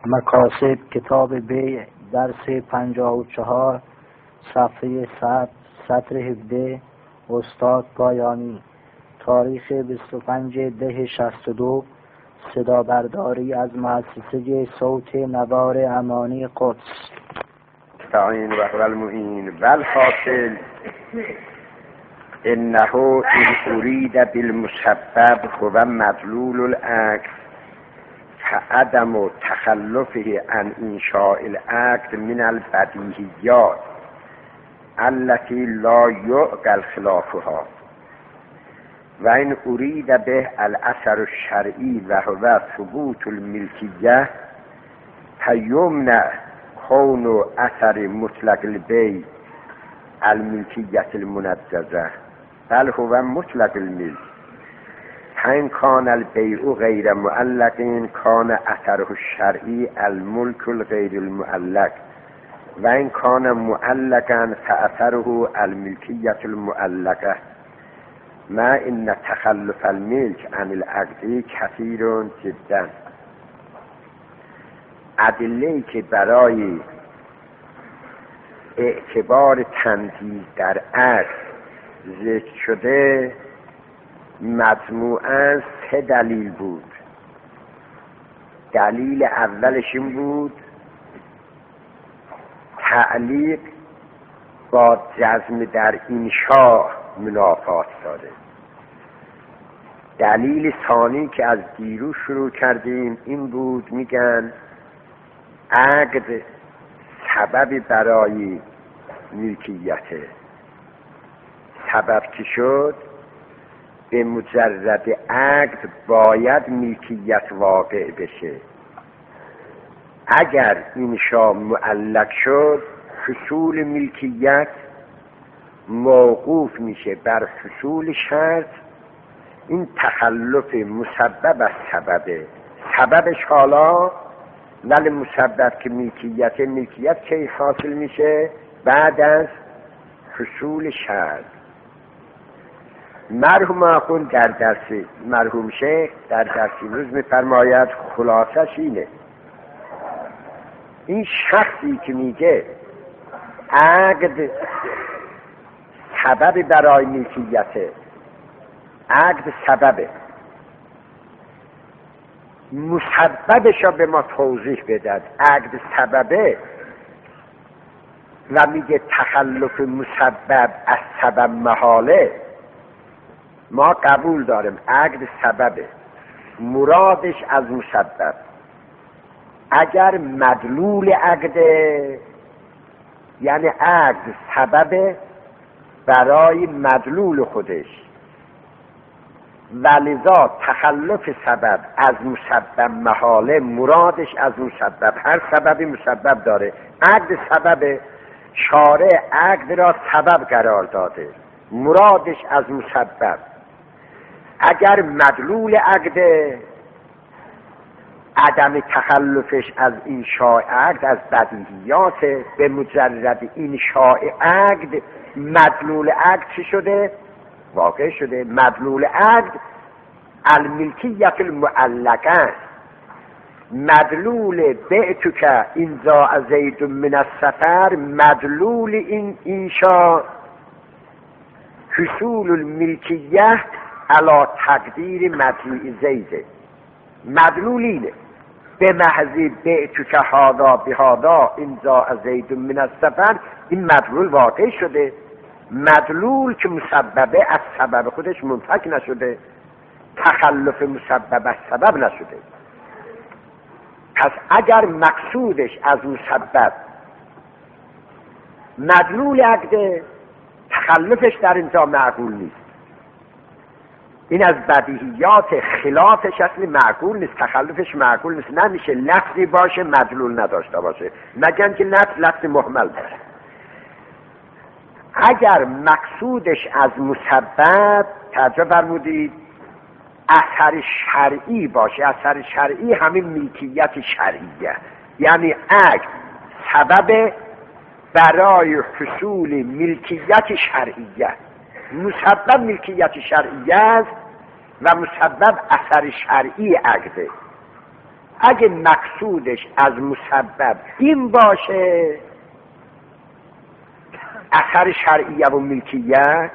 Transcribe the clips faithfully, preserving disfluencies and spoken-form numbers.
مقاصد کتاب بیع درس پنجاه و چهار صفحه صد سطر هفده استاد پایانی. تاریخ بیست و پنج ده شصت و دو. صدا برداری از مؤسسه صوت نوار امانی قدس. استعین و هو المعین. والحاصل انه ان ارید بالمسبب هو مدلول العقد فعدم تخلفه عن انشاء العقد من البدیهیات التي لا يعقل خلافها و این ارید به الاثر الشرعی و هو ثبوت الملکیه فیمنع کون اثر مطلق البیع الملکیت المنجزه بل هو مطلق الملک. فإن كان البيع غير معلق كان أثره الشرعي الملك الغير المعلق وإن كان معلقا فأثره الملكية المعلقة ما إن تخلف الملك عن العقد كثير جدا. ادله‌ای که برای اعتبار تنزیه در عقد ذکر شده مجموعاً سه دلیل بود. دلیل اولش این بود تعلیق با جزم در انشاء منافات داره. دلیل ثانی که از دیروز شروع کردیم این بود، میگن عقد سبب برای ملکیته. سبب چی شد؟ به مجرد عقد باید ملکیت واقع بشه. اگر انشاء معلق شد حصول ملکیت موقوف میشه بر حصول شرط. این تخلف مسبب از سببه. سببش حالا ولی مسبب که ملکیت ملکیت کی حاصل میشه؟ بعد از حصول شرط. مرحوم آخون در درس مرحوم شیخ در درس امروز میفرماید خلاصش اینه، این شخصی که میگه عقد سبب برای ملکیته، عقد سببه، مسببش را به ما توضیح بدد. عقد سببه و میگه تخلف مسبب از سبب محاله. ما قبول داریم عقد سببه، مرادش از مسبب. اگر مدلول عقد یعنی عقد سببه برای مدلول خودش، ولذا تخلف سبب از مسبب محاله، مرادش از مسبب. هر سببی مسبب داره. عقد سبب، شارع عقد را سبب قرار داده، مرادش از مسبب. اگر مدلول عقد عدم تخلفش از انشاء عقد از بدیهیات، به مجرد انشاء عقد مدلول عقد چی شده؟ واقع شده. مدلول عقد الملکیت المعلقه. مدلول بعتک انزاء زید من السفر، مدلول این انشاء حصول الملکیه علا تقدیر مطیع زیده. مدلول اینه، به محضی بعتک هادا بهادا انزاء زید من السفر، این مدلول واقع شده. مدلول که مسببه از سبب خودش منفک نشده، تخلف مسبب از سبب نشده. پس اگر مقصودش از مسبب مدلول عقد، تخلفش در اینجا معقول نیست. این از بدیهیات، خلافش اصلی معقول نیست، تخلفش معقول نیست. نمیشه لفظی باشه مدلول نداشته باشه، مگر که لفظ لفظ محمل باشه. اگر مقصودش از مسبب، توجه فرمودید، اثر شرعی باشه، اثر شرعی همین ملکیت شرعیه، یعنی عقد سبب برای حصول ملکیت شرعیه. مسبب ملکیت شرعیه است و مسبب اثر شرعی عقده. اگه مقصودش از مسبب این باشه، اثر شرعیه و ملکیت،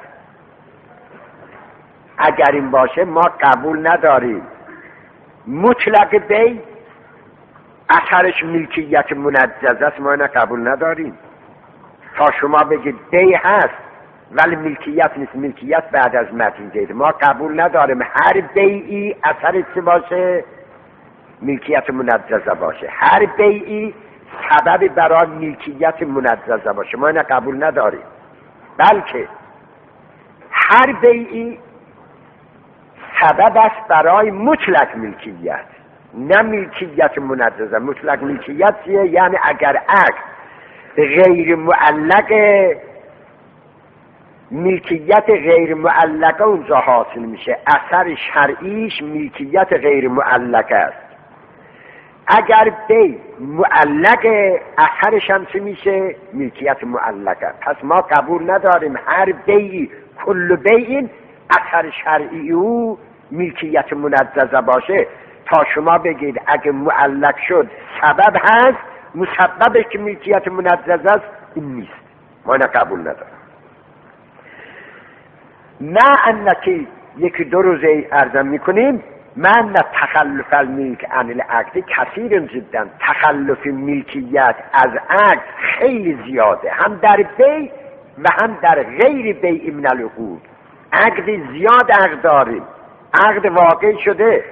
اگر این باشه ما قبول نداریم. مطلق بی اثرش ملکیت منجز است، ما اینو قبول نداریم. تا شما بگید بی هست ولی ملکیت نیست، ملکیت بعد از مدیده، ما قبول نداریم. هر بیعی اثرش چه باشه؟ ملکیت منجزه باشه. هر بیعی سبب برای ملکیت منجزه باشه، ما اینو قبول نداریم. بلکه هر بیعی سبب است برای مطلق ملکیت، نه ملکیت منجزه. مطلق ملکیت چیه؟ یعنی اگر عقد غیر معلق، ملکیت غیر معلقه اونجا حاصل میشه، اثر شرعیش ملکیت غیر معلقه است. اگر بی معلق، اثرش هم چه میشه؟ ملکیت معلقه. پس ما قبول نداریم هر بی کل بیین اثر شرعی او ملکیت منجزه باشه. تا شما بگید اگه معلق شد سبب هست، مسببش که ملکیت منجزه است، این نیست، ما اینو قبول نداریم. ما انکی یکی دو روزه ارزم میکنیم، من تخلف الملک عن العقد کثیر جدا. تخلف ملکیت از عقد خیلی زیاده، هم در بی و هم در غیر بی من العقود. عقد زیاد عقد داریم، عقد واقع شده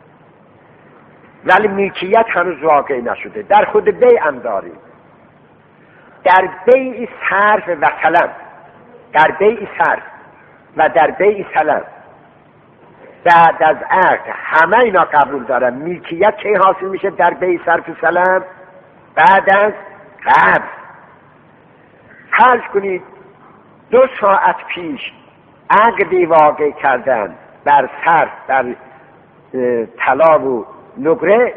ولی ملکیت هنوز واقع نشده. در خود بی هم داریم، در بی صرف و سلم، در بی صرف و در بی سلم بعد از عقد همه اینا قبول دارن. ملکیت چه حاصل میشه در بی صرف و سلم؟ بعد از قبض. فرض کنید دو ساعت پیش عقدی واقع کردن بر صرف، بر طلا و نقره.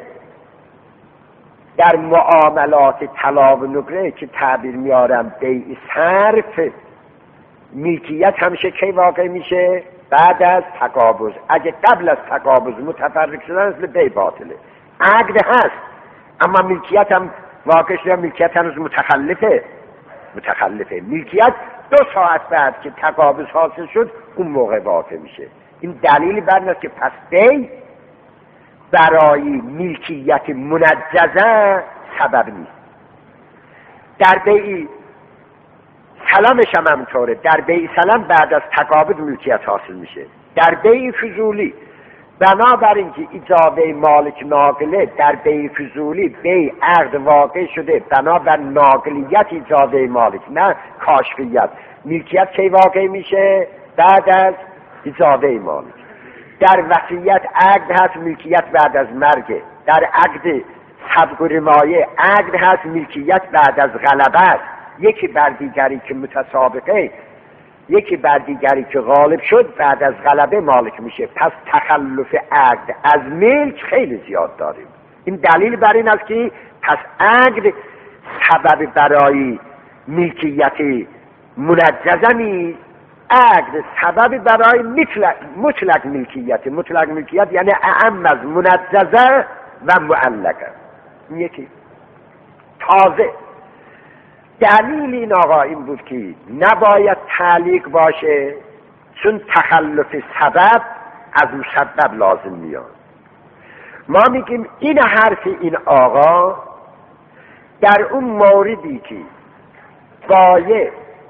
در معاملات طلا و نقره که تعبیر میارم بی صرف، ملکیت همیشه کی واقع میشه؟ بعد از تقابض. اگه قبل از تقابض متفرق شدن اصل بی باطله. عقد هست اما ملکیت هم واقع شده، ملکیت هنوز متخلفه. متخلفه ملکیت دو ساعت بعد که تقابض حاصل شد اون موقع واقع میشه. این دلیل بر این است که پس بی برای ملکیت منجزه سبب نیست. در بی سلامش هم همطوره، در بی سلام بعد از تقابض ملکیت حاصل میشه. در بی فضولی بنابر اینکه اجازه مالک ناقله، در بی فضولی بی عقد واقع شده بنابر ناقلیت اجازه مالک، نه کاشفیت. ملکیت کی واقع میشه؟ بعد از اجازه مالک. در وصیت عقد هست، ملکیت بعد از مرگ. در عقد سبق و رمایه عقد هست، ملکیت بعد از غلبه است. یکی بر دیگری که متسابقه، یکی بر دیگری که غالب شد بعد از غلبه مالک میشه. پس تخلف عقد از ملک خیلی زیاد داریم. این دلیل بر این است که پس عقد سبب برای ملکیت منجزه نیست، عقد سبب برای مطلق, مطلق ملکیت. مطلق ملکیت یعنی اعم از منجزه و معلقه. یکی تازه دلیل این آقا این بود که نباید تعلیق باشه، چون تخلف سبب از مسبب لازم میاد. ما میگیم این حرف این آقا در اون موردی که بایه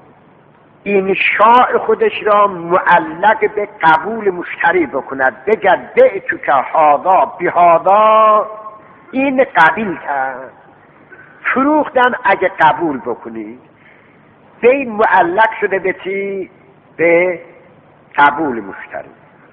انشاء خودش را معلق به قبول مشتری بکند، بگد بعتو که هادا بهادا، این قبیل کرد، فروختم اگه قبول بکنی. به این معلق شده به چی؟ به قبول مشتری.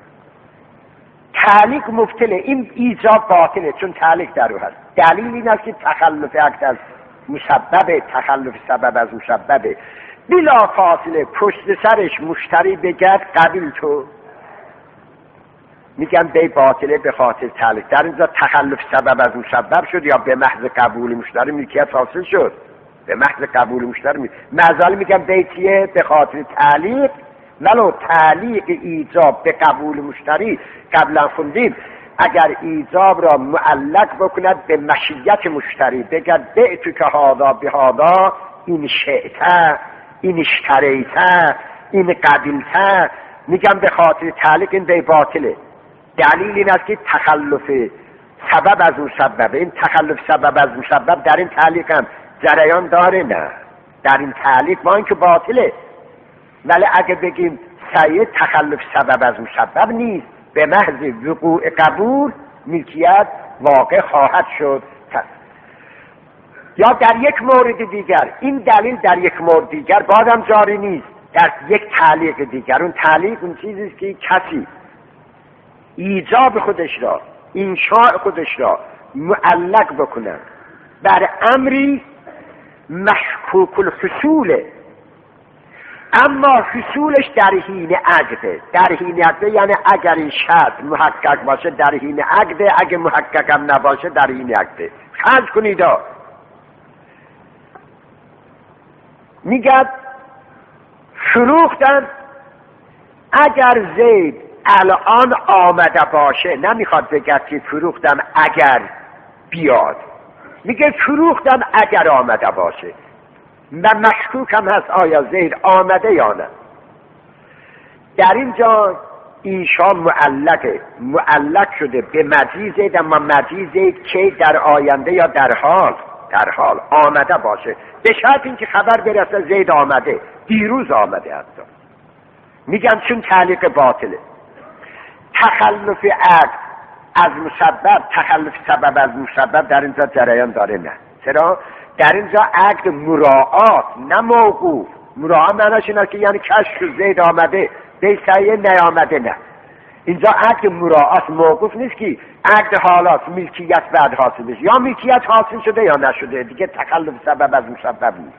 تعلیق مبطله، این ایجاب باطله چون تعلیق در او هست. دلیل این است که تخلف عقد از مسبب، تخلف سبب از مسببه. بلا فاصله پشت سرش مشتری بگرد قبیل تو، میگن به باطله به خاطر تعلیق. در اینجا تخلف سبب از مسبب شد یا به محض قبول مشتری ملکیت حاصل شد؟ به محض قبول مشتری. معذال میگن بیتیه به خاطر تعلیق، ولو تعلیق ایجاب به قبول مشتری قبلا خوندیم اگر ایجاب را معلق بکند به مشیت مشتری، بگد بعتو که هادا بهادا، این شئته، این اشتریته، این قبیلته، میگم به خاطر تعلیق این به باطله. دلیل این است که تخلف سبب از مسبب، این تخلف سبب از مسبب در این تعلیق هم جریان داره؟ نه، در این تعلیق با این که باطله. ولی اگه بگیم صحیح تخلف سبب از مسبب نیست، به محض وقوع قبول ملکیت واقع خواهد شد. یا در یک مورد دیگر این دلیل در یک مورد دیگر بازم جاری نیست، در یک تعلیق دیگر. اون تعلیق اون چیزی است که کسی ایجاب خودش را، انشاء خودش را معلق بکنه بر امری مشکوک الحصوله، اما حصولش در حین عقده. در حین عقده یعنی اگر این شرط محقق باشه در حین عقده، اگر محقق هم نباشه در حین عقده. فرض کنید میگد فروختن اگر زید الان آمده باشه، نمیخواد بگد که فروختم اگر بیاد، میگه فروختم اگر آمده باشه و مشکوک هم هست آیا زید آمده یا نه. در اینجا اینشا معلقه، معلق شده به مجیء زید، اما مجیء زید که در آینده یا در حال، در حال آمده باشه، به شرط اینکه خبر برسه زید آمده، دیروز آمده. حتی میگم چون تعلیق باطله. تخلف عقد از مسبب، تخلف سبب از مسبب در اینجا جریان داره؟ نه. چرا؟ در اینجا عقد مراعات نه موقوف. مراعات معناش اینه که یعنی کشف زید آمده بیسایه نیامده، نه. اینجا عقد مراعات موقوف نیست که عقد حالات ملکیت بعد حاصل بشه، یا ملکیت حاصل شده یا نشده، دیگه تخلف سبب از مسبب نیست.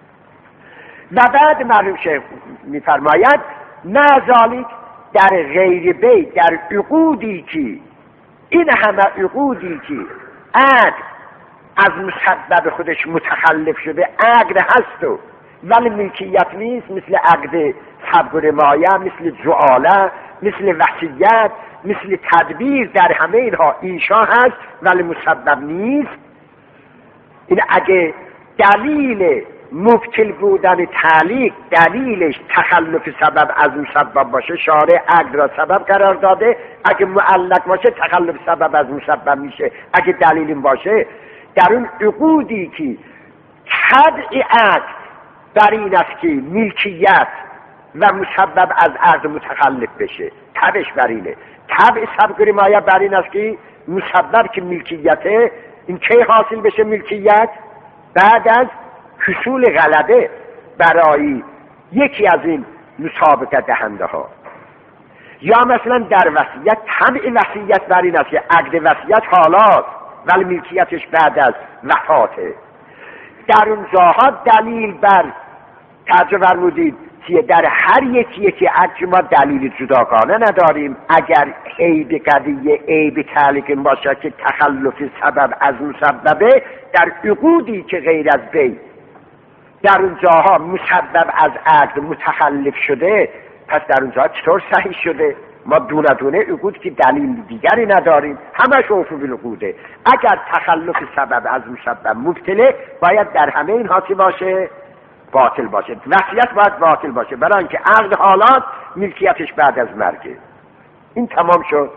و بعد مرحوم شیخ میفرماید نه ذالک در غیر بی، در عقودی که این همه عقودی که عقد از مسبب خودش متخلف شده، عقد هست و ولی ملکیت نیست، مثل عقد صبر مایه، مثل جعاله، مثل وصیت، مثل تدبیر، در همه اینها اینشا هست ولی مسبب نیست. این اگه دلیل مبطل بودن تعلیق دلیلش تخلف سبب از مسبب باشه، شارع عقد را سبب قرار داده. اگه معلق باشه تخلف سبب از مسبب میشه. اگه دلیل این باشه در اون عقودی که طبع عقد بر این است که ملکیت و مسبب از عقد متخلف بشه، طبعش بر اینه. طبع سبق مایه بر این است که مسبب که ملکیته، این کی حاصل بشه ملکیت؟ بعد از حصول غلبه برای یکی از این مسابقه دهنده ها. یا مثلا در وصیت، طبع وصیت بر این است که عقد وصیت حالات ولی ملکیتش بعد از وفاته. در اون جاها دلیل بر ترجمه فرمودید که در هر یکی یکی عقد ما دلیل جداگانه نداریم. اگر عیب قضیه عیب تعلیق باشه که تخلف سبب از مسببه، در عقودی که غیر از بی در اون جاها مسبب از عقد متخلف شده، پس در اون جاها چطور صحیح شده؟ ما دونه دونه عقود که دلیل دیگری نداریم، همش اوفو بالعقوده. اگر تخلف سبب از مسبب مبطله، باید در همه اینها چی باشه؟ باطل باشه. وصیت باید باطل باشه، برای اینکه عقد حالات ملکیتش بعد از مرگه. این تمام شد.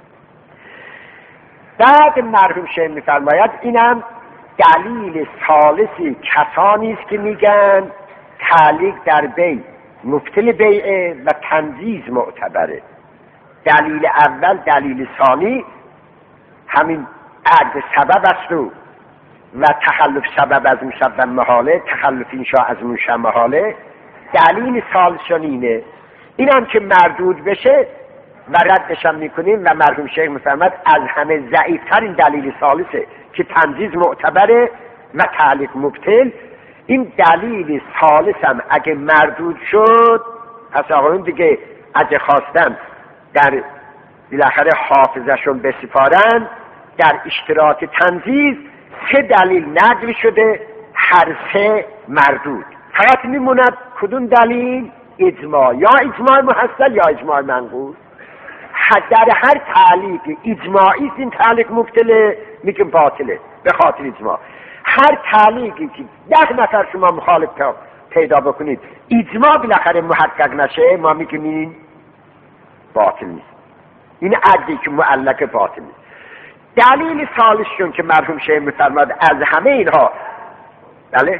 بعد مرحوم شیخ میفرماید اینم دلیل ثالثی کسانی است که میگن تعلیق در بی مبطل بیعه و تنجیز معتبره. دلیل اول، دلیل ثانی همین عقد سبب است و و تخلف سبب از مسبب محاله، تخلف انشاء از منشأ محاله. دلیل ثالثشون اینه، اینم که مردود بشه و ردش هم میکنیم و مرحوم شیخ میفرماد از همه ضعیفترین دلیل ثالثه که تنجیز معتبره و تعلیق مبطل. این دلیل ثالث هم اگه مردود شد، پس آقایون دیگه اگه خواستن در بالاخره حافظشون بسپارن در اشتراط تنجیز، سه دلیل نقل شده، هر سه مردود. فقط میموند کدوم دلیل؟ اجماع، یا اجماع محصل یا اجماع منقول. در هر تعلیق اجماعی این تعلیق مبتله میگیم باطله به خاطر اجماع. هر تعلیقی که ده نفر شما مخالف پیدا بکنید اجماع بالاخره محقق نشه ما میگیم این باطل نیست، این عقدی که معلق باطل نیست. دلیل ثالثشون که مرحوم شیخ میفرماد از همه اینها بله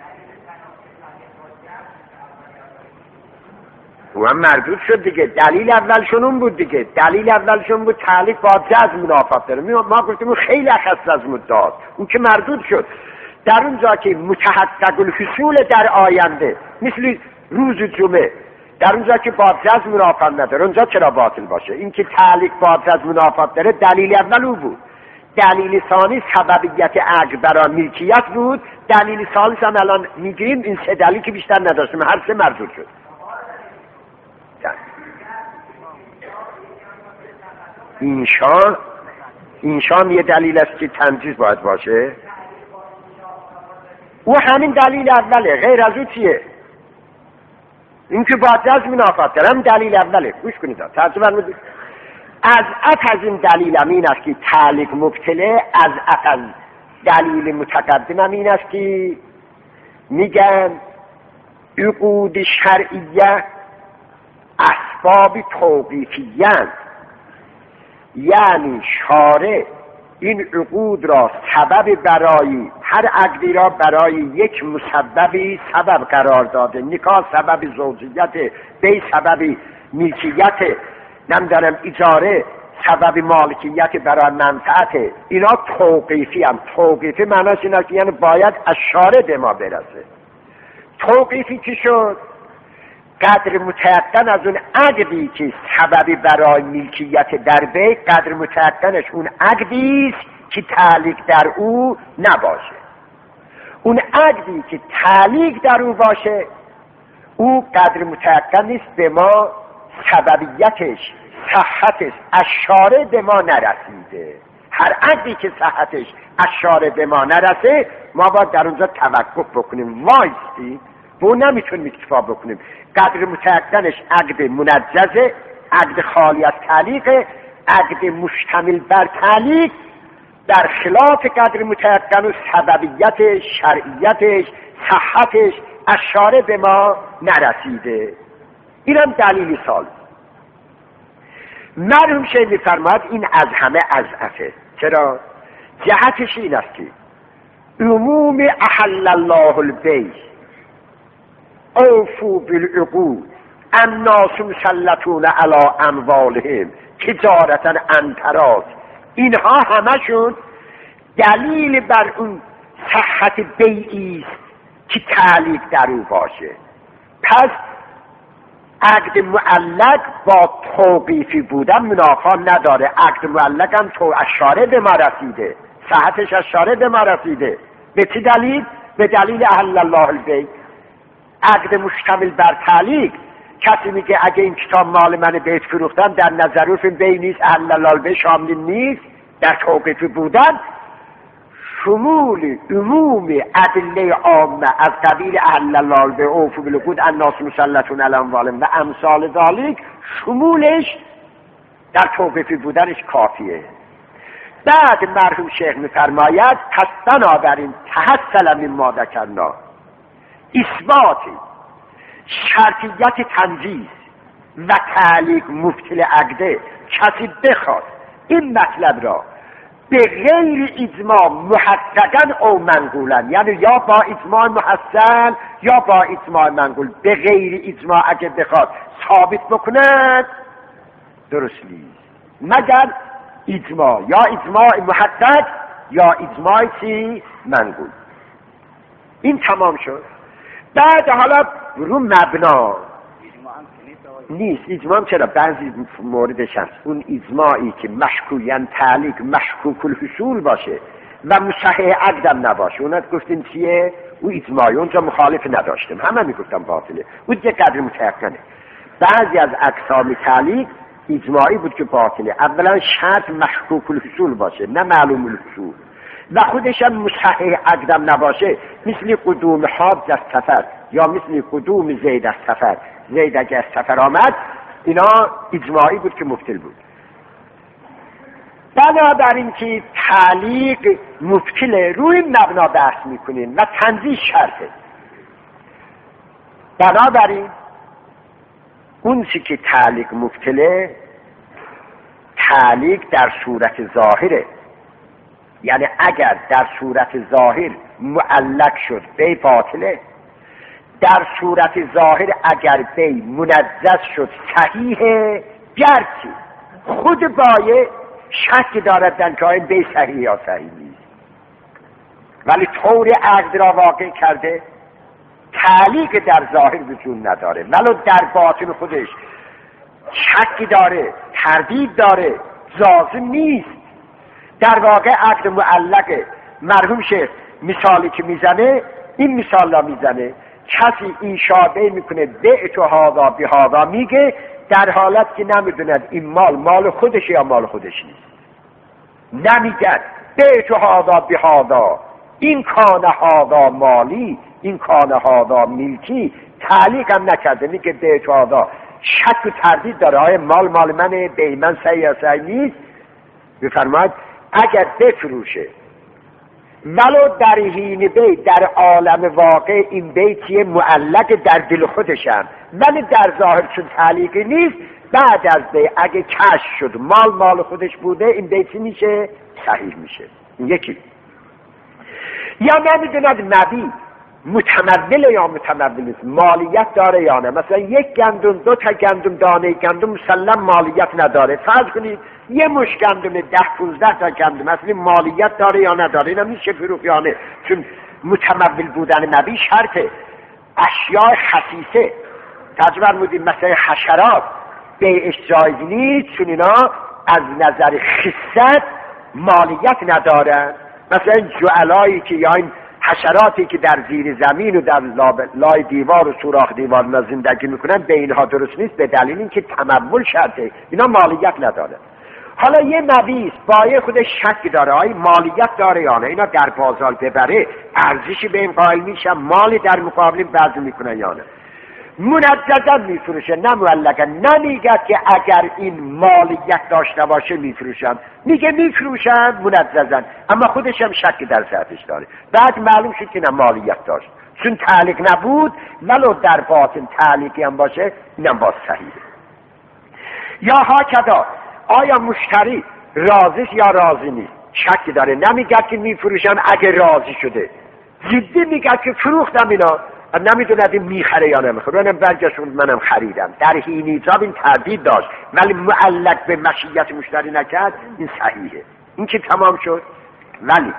او هم مردود شد دیگه. دلیل اولشون اون بود دیگه، دلیل اولشون بود تعلیق با جزم منافات داره. ما گفتیم اون خیلی اخص از مدعاست، اون که مردود شد. در اونجا که متحقق الحصول در آینده مثل روز جمعه، در اونجا که با جزم منافات نداره اونجا چرا باطل باشه؟ این که تعلیق با جزم منافات داره دلیل اول او بود. دلیل ثانی سببیت عقد برای ملکیت بود. دلیل ثالث هم الان میگیریم این سه دلیل که بیشتر نداشتیم هر سه مردود شد. اینشان اینشان یه دلیل است که تنجیز باید باشه. او همین دلیل اوله، غیر از او چیه؟ این که با جزم منافات دارم دلیل اوله. گوش کنید ترجمه فرمودید. از ات از این دلیل هم این است که تعلیق مبتله، از ات از دلیل متقدم هم این است که میگن عقود شرعیه اسباب توقیفیه، یعنی شارع این عقود را سبب برای هر عقدی را برای یک مسببی سبب قرار داده. نکاح سبب زوجیت، بی سبب ملکیت، نمیدانم اجاره سبب مالکیت برای منفعت. اینا توقیفی هم. توقیفی معناش این است یعنی باید از شارع به ما برسه. توقیفی که شد قدر متیقن از اون عقدی که سببی برای ملکیت در بی، قدر متیقنش اون عقدی است که تعلیق در او نباشه. اون عقدی که تعلیق در او باشه او قدر متیقن نیست به ما سببیتش صحتش از شارع به ما نرسیده. هر عقدی که صحتش از شارع به ما نرسه ما باید در اونجا توقف بکنیم، وایستی و نمیتونیم اکتفا بکنیم. قدر متیقنش عقد منجزه، عقد خالی از تعلیق، عقد مشتمل بر تعلیق، در خلاف قدر متیقن و سببیت شرعیتش صحتش از شارع به ما نرسیده. اینم دلیل سال. مرحوم شیخ می‌فرماید این از همه اضعفه. چرا؟ جهتش این است که عموم احل الله البیع اوفوا بالعقود الناس مسلطون علی اموالهم تجارتا عن تراض، اینها همشون دلیل بر اون صحت بیعی است که تعلیق در او باشه. پس عقد معلق با توقیفی بودن منافات نداره. عقد معلق هم تو اشاره به ما رسیده، صحتش اشاره به ما رسیده. به چه دلیل؟ به دلیل احل الله البیع. عقد مشتمل بر تعلیق، کسی میگه اگه این کتاب مال من بیت فروختم در نظر او بی نیست، احل الله البیع شامل نیست. در توقیفی بودن شمول عموم ادله عامه از قبیل احل الله البیع اوفوا بالعقود الناس مسلطون علی اموالهم و امثال ذالک، شمولش در توقیفی بودنش کافیه. بعد مرحوم شیخ میفرماید پس بنابراین تحصل مما ذکرنا اثبات شرطیت تنجیز و تعلیق مبطل عقده، کسی بخواد این مطلب را به غیر اجماع محققا او منقولا، یعنی یا با اجماع محسن یا با اجماع منقول، به غیر اجماع اگه بخواد ثابت بکند درست نیست مگر اجماع، یا اجماع محقق یا اجماع چی منقول. این تمام شد. بعد حالا رو مبنا نیست. اجماع چرا؟ بعضی موردش هست اون اجماعی که مشکوکاً تعلیق مشکوک الحصول باشه و مصحح عقدم نباشه، اونت گفتیم چیه؟ او اجماعی اونجا مخالف نداشتیم، همه میگفتم باطله، اون یه قدر متیقنه. بعضی از اقسام تعلیق اجماعی بود که باطله. اولا شرط مشکوک الحصول باشه نه معلوم الحصول، و خودش هم مصحح عقدم نباشه، مثل قدوم حاج از سفر یا مثل قدوم زید از سفر. زید اگه از سفر آمد اینا اجماعی بود که مبطل بود. بنابراین که تعلیق مبطله، روی مبنا بحث میکنین و تنزیه شرطه. بنابراین اون چی که تعلیق مبطله، تعلیق در صورت ظاهره، یعنی اگر در صورت ظاهر معلق شد بی باطله، در صورت ظاهر اگر بی منزز شد صحیحه، گرچه خود بایه شک دارد در که این بی صحیح یا صحیح نیست، ولی طور عقد را واقع کرده، تعلیق در ظاهر وجود نداره، ولو در باطن خودش شک داره، تردید داره، لازم نیست. در واقع عقد معلقه. مرحوم شیخ مثالی که میزنه این مثال را میزنه، کسی این شابه میکنه بعت و هادا بی هادا، میگه در حالت که نمیدوند این مال مال خودش یا مال خودش نیست، نمیگه بعت و هادا بی هادا، این کان هادا مالی، این کان هادا ملکی، تعلیق هم نکرده، میگه بعت و هادا، شک و تردید داره، آیا مال مال منه، به من صحیح یا صحیح نیست. بفرماید اگر بفروشه ولو در حین بیت در عالم واقع این بیتی معلق در دل خودشم، ولی در ظاهر چون تعلیقی نیست، بعد از بیت اگه کش شد مال مال خودش بوده، این بیتی میشه صحیح میشه. یکی یا نمیدوند نبی متمول یا متمول نیست، مالیت داره یا نه. مثلا یک گندم، دو تا گندم، دانه گندم مسلم مالیت نداره. فرض کنید یه مش گندم ده پونزده تا گندم مثلا مالیت داره یا نداره، اینا میشه فروخت یا نه، چون متمول بودن نبی شرطه. اشیاء خسیسه تجربه بودیم، مثلا حشرات بیعش جایز نیست، چون اینا از نظر خست مالیت ندارن. مثلا جعلایی که یا این حشراتی که در زیر زمین و در لای دیوار و سوراخ دیوار ما زندگی میکنن، به اینها درست نیست، به دلیل اینکه تمول شرطه، اینا مالیت نداره. حالا یه نبیس بایه خودش شک داره، آیا مالیت داره یا نه، اینا در بازار ببره ارزشی به این قائل میشن، مالی در مقابل وضع میکنن یا نه. منجزن میفروشه، نه معلقا. نمیگه که اگر این مالیت داشته باشه میفروشن، میگه میفروشن منجزن، اما خودش هم شک در صحتش داره. بعد معلوم شد که نه مالیت داشت، چون تعلیق نبود، ولو در باطن تعلیقی هم باشه اینم باز صحیحه. یا هاکدا آیا مشتری راضیش یا راضی نیست، شک داره، نمیگه که میفروشن اگه راضی شده، جدی میگه که فروختم اینا، نمیدوند این میخره یا نمیخره، منم برگشون منم خریدم. در حین ایجاب این تردید داشت ولی معلق به مشیت مشتری نکرد، این صحیحه. این که تمام شد. ولی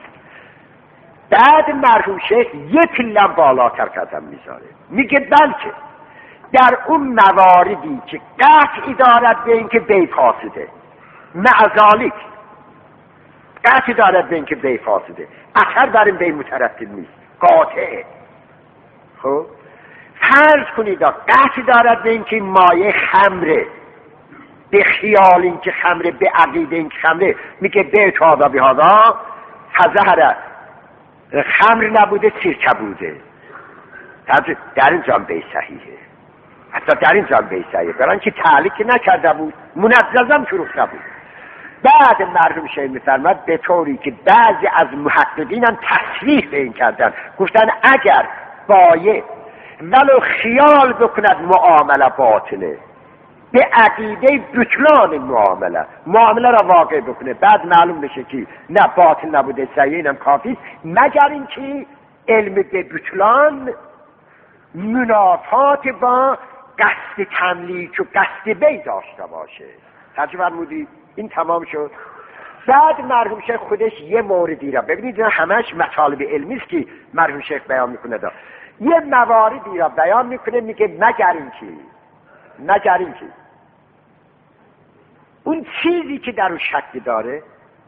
بعد مرحوم شیخ یه پلم بالاتر کردم میذاره، میگه بلکه در اون مواردی که قطعی دارد به اینکه بی فاسده، معذالک قطعی دارد به اینکه بی فاسده، اثر بر این بی مترتب نیست، قاطعه. خب فرض کنید قطعی دارد به اینکه مایه خمره، به خیال اینکه خمره، به عقیده اینکه خمره، میگه به تادا بی هادا فظهر خمر نبوده سرکه بوده، در این جان بی صحیحه، حتی در این جان بی صحیحه، برای اینکه تعلیق نکرده بود، منجزم فروخته بود. بعد مرحوم شیخ میفرماد به طوری که بعضی از محققین هم تصریح به این کردن، گفتن اگر بایع ولو خیال بکند معامله باطله، به عقیده بطلان معامله معامله را واقع بکنه، بعد معلوم بشه که نه باطل نبوده، صحیح، اینم کافی، مگر اینکه علم به بطلان منافات با قصد تملیک و قصد بی داشته باشه. ترجمه فرمودی؟ این تمام شد. بعد مرحوم شیخ خودش یه موردی را، ببینید همش مطالب علمی است که مرحوم شیخ بیان میکنه، دا یه مواردی را بیان میکنه، میگه مگر اینکه مگر اینکه اون چیزی که در اون شک داره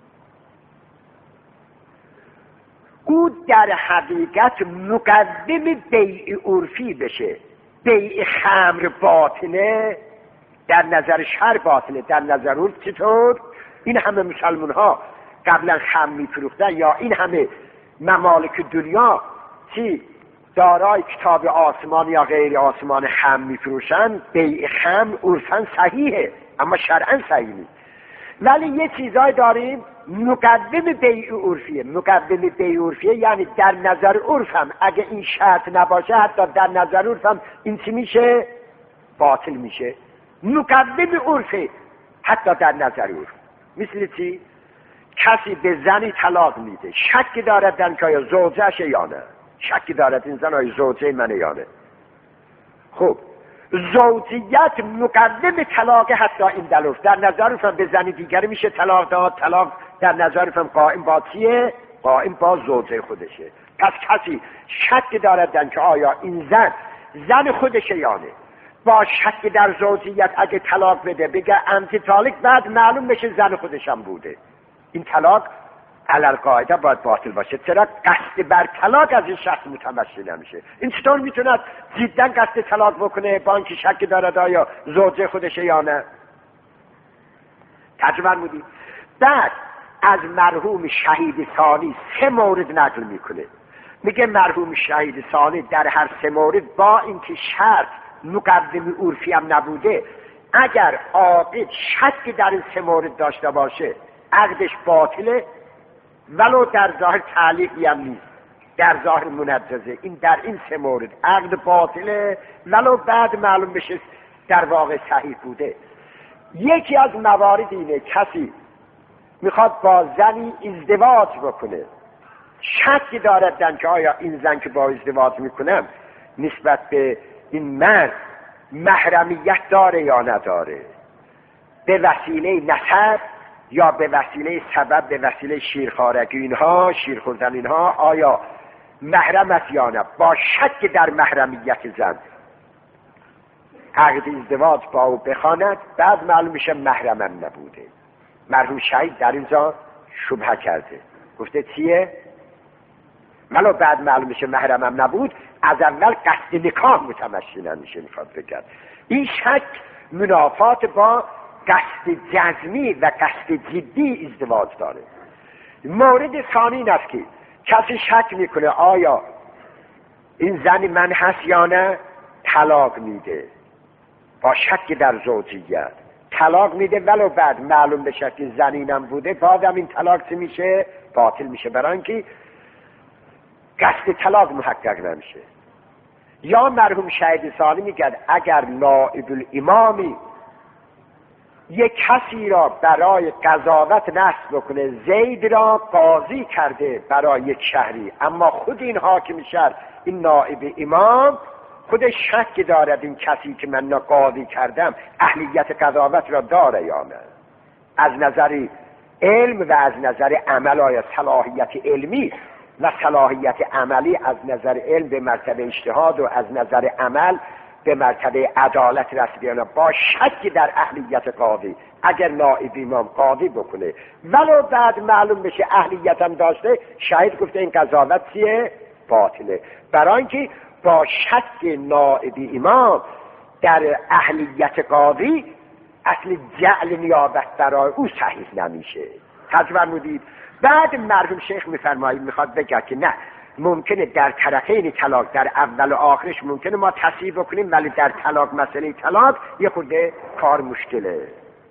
او در حقیقت مقدم بیع عرفی بشه. بیع خمر باطله در نظر شرع باطله، در نظر اون چطور؟ این همه مسلمان ها قبلا خمر میفروختن، یا این همه ممالک دنیا چی دارای کتاب آسمان یا غیر آسمان خمر میفروشن، بیع خمر عرفاً صحیحه اما شرعاً صحیح نیست. ولی یه چیزای داریم مقدم بیع عرفیه. مقدم بیع عرفیه یعنی در نظر عرف هم اگه این شرط نباشه حتی در نظر عرف هم این چی میشه؟ باطل میشه. مقدم عرفه حتی در نظر عرف. مثل چی؟ کسی به زنی طلاق میده، شکی دارد در که آیا زوجه‌ش یا نه، شکی دارد این زن آیا زوجه منه یا نه. خب زوجیت مقدم طلاق حتی این دلوف در نظر هم به زنی دیگری میشه طلاق داد. طلاق در نظر هم قائم با چیه؟ قائم با زوجه خودشه. پس کسی شک دارد در که آیا این زن زن خودشه یا نه، با شک در زوجیت اگه طلاق بده بگه انت طالق، بعد معلوم بشه زن خودشم بوده، این طلاق علل قاعده باید باطل باشه. چرا؟ قصد بر طلاق از این شخص متمثل نمیشه. این چطور میتوند جدا قصد طلاق بکنه با اینکه شک دارد آیا زوجه خودشه یا نه؟ ترجمه بودی. بعد از مرحوم شهید ثانی سه مورد نقل میکنه. میگه مرحوم شهید ثانی در هر سه مورد با اینکه شرط مقدم عرفی هم نبوده، اگر عاقد شک در این سه مورد داشته باشه عقدش باطله، ولو در ظاهر تعلیقی هم نیست، در ظاهر منجزه. این در این سه مورد عقد باطله ولو بعد معلوم بشه در واقع صحیح بوده. یکی از موارد اینه کسی میخواد با زنی ازدواج بکنه، شک دارد در که آیا این زن که با ازدواج میکنم نسبت به این مرد محرمیت داره یا نداره، به وسیله نسب یا به وسیله سبب، به وسیله شیرخوارگی اینها، شیر خوردن اینها، آیا محرم است یا نه. با شک در محرمیت زن عقد ازدواج با او بخواند، بعد معلوم میشه محرمم نبوده. مرحوم شهید در اینجا شبهه کرده، گفته چیه؟ ولو بعد معلوم میشه محرمم نبود، از اول قصد نکاح متمثل نمیشه. میخواد بگه این شک منافات با قصد جزمی و قصد جدی ازدواج داره. مورد ثانی این است که کسی شک میکنه آیا این زن من هست یا نه، طلاق میده با شک در زوجیت، طلاق میده ولو بعد معلوم بشه که زن اینم بوده، بعدم این طلاق چی میشه؟ باطل میشه، برای اینکه قصد طلاق محقق نمیشه. یا مرحوم شهید ثانی میگه اگر نائب الامامی یک کسی را برای قضاوت نصب بکنه، زید را قاضی کرده برای یک شهری، اما خود این حاکم شهر، این نائب امام، خودش شک دارد این کسی که من قاضی کردم اهلیت قضاوت را داره یا نه، از نظر علم و از نظر عمل، آیا صلاحیت علمی و صلاحیت عملی از نظر علم به مرتبه اجتهاد و از نظر عمل به مرتبه عدالت رسیدن. با شک در اهلیت قاضی اگر نائب امام قاضی بکنه ولو بعد معلوم بشه اهلیتم داشته، شهید گفته این قضاوت چیه؟ باطله، برای اینکه با شک نائب امام در اهلیت قاضی اصل جعل نیابت برای او صحیح نمیشه. تجربه مودید. بعد مرحوم شیخ میفرمایید میخواد بگه که نه، ممکنه در طرفین طلاق در اول و آخرش ممکنه ما تصحیح بکنیم، ولی در طلاق مسئله طلاق یه خورده کار مشکله.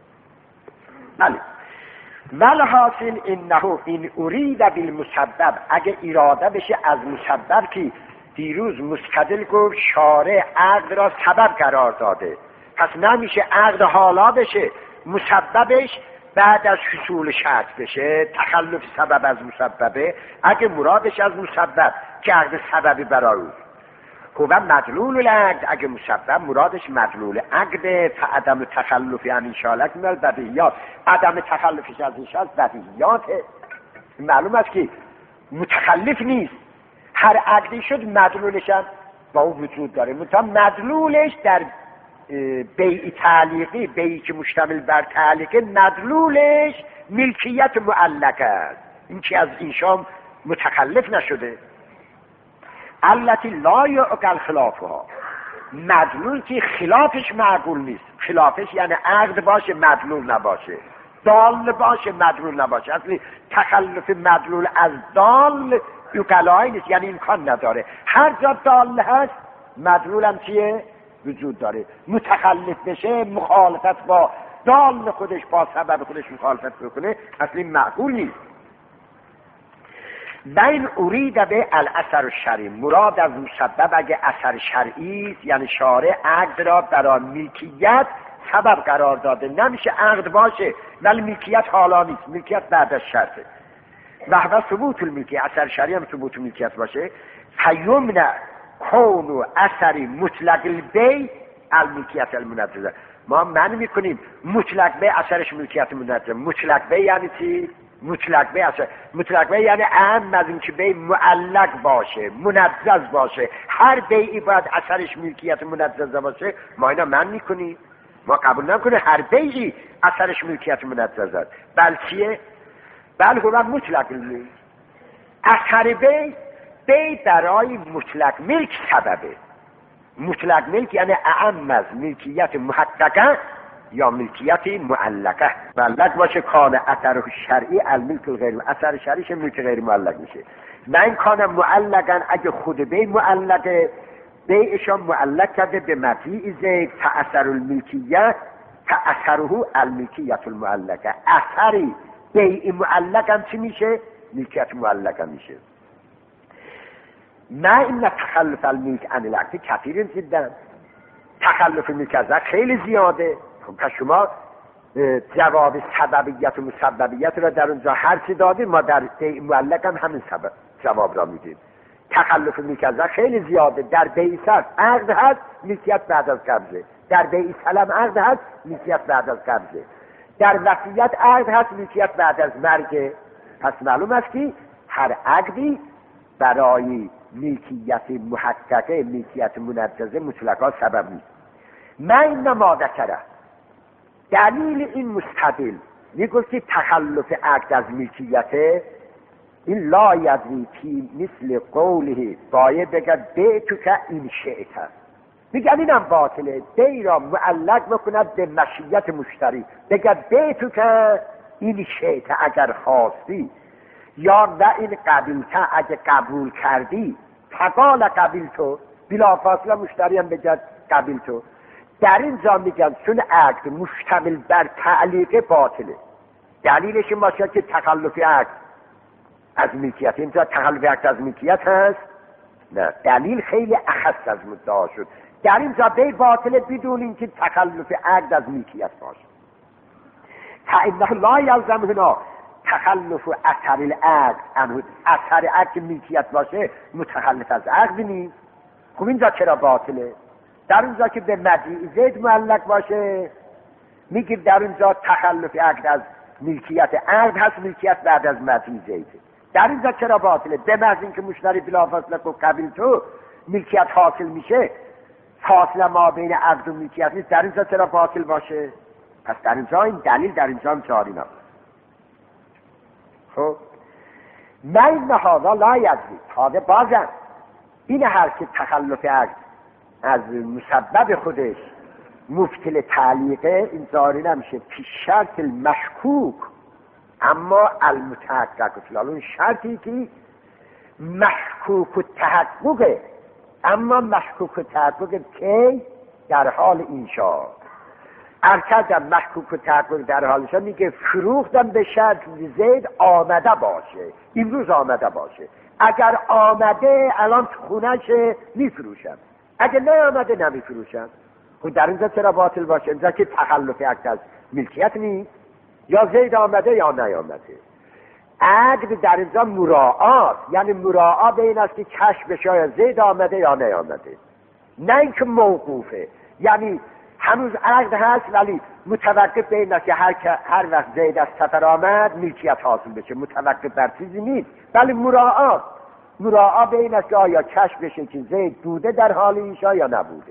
بله والحاصل انه این ارید بالمسبب، اگه اراده بشه از مسبب که دیروز مستدل گفت شارع عقد را سبب قرار داده، پس نمیشه عقد حالا بشه مسببش بعد از حصول شرط بشه، تخلف سبب از مسببه. اگه مرادش از مسبب که عقد سببی برای او هو مدلول العقد، اگه مسبب مرادش مدلول عقد، فعدم تخلف یعنی انشاءالله من البدیهیات، عدم تخلفش از انشاءالله بدیهیات. معلوم است که متخلف نیست، هر عقدی شد مدلولش هم با او وجود داره، مثلا مدلولش در بیع تعلیقی، بیعی که مشتمل بر تعلیقه، مدلولش ملکیت معلق است، این که از اینشام متخلف نشده. التي لا یعقل خلافها، مدلول که خلافش معقول نیست، خلافش یعنی عقد باشه مدلول نباشه، دال باشه مدلول نباشه. اصلی تخلف مدلول از دال یقلایی نیست، یعنی امکان نداره. هر جا دال هست مدلول هم چیه؟ وجود داره. متخلف بشه مخالفت با دال خودش با سبب خودش مخالفت بکنه اصلا معقول نیست. بین ارید به الاثر الشرعی، مراد از مسبب اگه اثر شرعی است یعنی شارع عقد را برای ملکیت سبب قرار داده، نمیشه عقد باشه ولی ملکیت حالا نیست، ملکیت بعد از شرطه. و هو ثبوت الملکی، اثر شرعی هم ثبوت ملکیت باشه. فیمنع کون اثری مطلق البی الملکیت المنجزه. ما معنی میکنیم مطلق بی اثرش ملکیت منجزه. مطلق بی یعنی چی؟ مطلق بی اثر مطلق بی یعنی اهم از این که بی معلق باشه، منجز باشه، هر بیعی باید اثرش ملکیت منجزه باشه. ما اینا معنی میکنیم، ما قبول نکنه هر بیعی اثرش ملکیت منجزه است. بل چیه؟ بل هو مطلق الملک. اثر بی بی برای مطلق ملک سببه. مطلق ملک یعنی اعم از ملکیت محققه یا ملکیت معلقه. معلق باشه کان اثر شرعی الملک الغیر، اثر شرعیش ملک غیر معلق میشه. نه این کان معلقن اگه خود بی معلقه، بیعشان معلق کرده به مطیع زید تأثر الملکیت تأثره الملکیت المعلقه. اثری بیع معلق هم چی میشه؟ ملکیت معلق هم میشه. نه این تخلف الملک عن العقد کثیر جدا، تخلف ملک از خیلی زیاده. خب شما جواب سببیت و مسببیت را در اونجا هر چی دادیم، ما در بیع معلق هم همین سبب جواب را میدیم. تخلف ملک از خیلی زیاده. در بیع صرف عقد هست ملکیت بعد از قبضه، در بیع سلم عقد هست ملکیت بعد از قبضه، در وصیت عقد هست ملکیت بعد از مرگ. پس معلوم است که هر عقدی برای ملکیت محققه ملکیت منجزه مطلقا سبب نیست. ما این نماده کرده دلیل این مستدل میگوید تخلف عقد از ملکیت این لا یدری فی مثل قوله باید بگد بیتو که این شئت، میگن اینم باطله. بی را معلق بکند به مشیت مشتری، بگد بیتو که این شئت اگر خواستی، یا و این قبیلته اگه قبول کردی، فقال قبیل تو، بلا فاصله مشتری هم بگد قبیل تو. در اینجا میگن چون عقد مشتمل بر تعلیق باطله. دلیلش این باشه که تخلف عقد از ملکیت، اینجا تخلف عقد از ملکیت هست؟ نه، دلیل خیلی اخص از مدعا شد. در اینجا بی باطله بدون اینکه تخلف عقد از ملکیت باشه. فإنه لا یلزم هنا تخلف اثر العقد عنه، اثر عقد ملکیت باشه متخلف از عقد نیست. خب اینجا چرا باطله؟ در اونجا که به مدیع زید معلق باشه میگیم در اونجا تخلف عقد از ملکیت عقد هست، ملکیت بعد از مدیع زید. در اینجا چرا باطله؟ به محض اینکه مشتری بلافاصله کو قبیل تو ملکیت حاصل میشه، فاصله ما بین عقد و ملکیت نیست. در اینجا چرا باطل باشه؟ پس در اینجا این دلیل در اینجا هم جاری نبود. خب نه این نهادا لا یدری، تازه بازم این هر که تخلف عقد از مسبب خودش مبطل تعلیقه، این جاری نمیشه فی شرط المشکوک اما المتحقق. اون شرطی که مشکوک و تحققه، اما مشکوک و تحقق که در حال انشاء ارکدم مشکوک و تحقق در حالشا میگه فروختم به شرط زید آمده باشه، امروز آمده باشه. اگر آمده الان تو خونهش میفروشم، اگر نه آمده نمیفروشم. خود در اینجا چرا باطل باشه؟ اینجا که تخلف عقد از ملکیت نیست، یا زید آمده یا نیامده. عقد در اینجا مراعات، یعنی مراعات این است که کشف بشه یا زید آمده یا نیامده، نه اینکه موقوفه. یعنی هنوز عقد هست ولی متوقف به این است که هر, هر وقت زید از سفر آمد ملکیت حاصل بشه، متوقف بر چیزی نیست. ولی مراعات مراعات به این است که آیا کشف بشه که زید بوده در حال انشا یا نبوده.